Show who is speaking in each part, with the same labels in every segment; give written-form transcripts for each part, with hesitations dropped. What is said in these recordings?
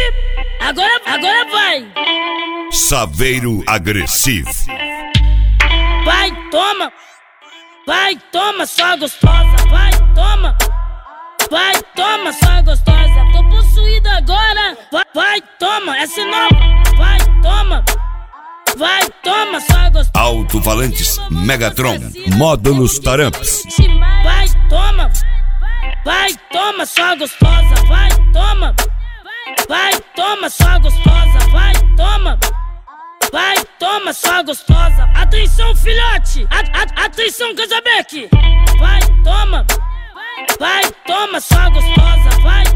Speaker 1: Agora vai.
Speaker 2: Saveiro agressivo.
Speaker 1: Vai, toma, só gostosa. Vai, toma, só gostosa. Tô possuída agora. Vai, toma, essa nova. Vai, toma, só gostosa.
Speaker 2: Alto-falantes Megatron, módulos Taramps.
Speaker 1: Vai, toma, só gostosa. Vai, toma, só gostosa. Vai, toma, só gostosa. Atenção, filhote. Atenção, Casabeck. Vai, toma, só gostosa. Vai,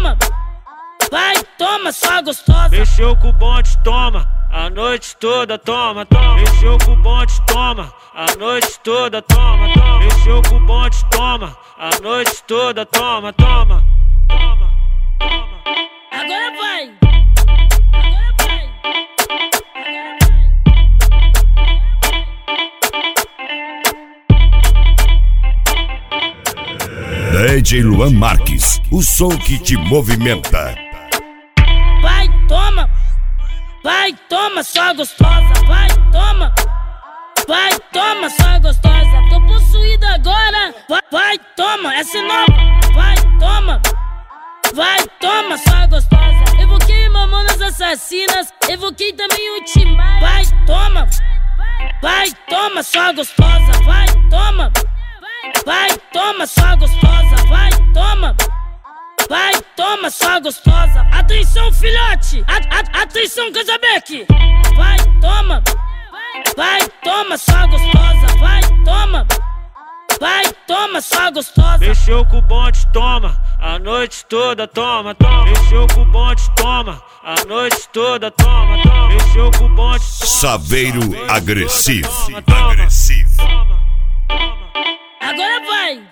Speaker 1: toma, só gostosa.
Speaker 3: Mexeu com o bonde, toma. A noite toda, toma. Mexeu com o bonde, toma. A noite toda, toma. Mexeu com o bonde, toma. A noite toda, toma.
Speaker 1: Agora vai.
Speaker 2: DJ Luan Marques, o som que te movimenta.
Speaker 1: Vai, toma, só gostosa. Vai, toma, só gostosa. Tô possuída agora. Vai, toma, essa é nova. Vai, toma, só gostosa. Evoquei Mamonas Assassinas, evoquei também o Timaya. Vai, toma, só gostosa. Vai, toma, só gostosa. Vai, toma, só gostosa. Atenção, filhote. Atenção, Casabeck. Vai, toma, só gostosa. Vai, toma, só gostosa.
Speaker 3: Mexeu com o bonde, toma. A noite toda, toma. Mexeu com o bonde, toma. A noite toda, toma. Mexeu com o bonde, toma.
Speaker 2: Saveiro agressivo.
Speaker 3: Toma.
Speaker 2: Agressivo.
Speaker 1: Agora vai.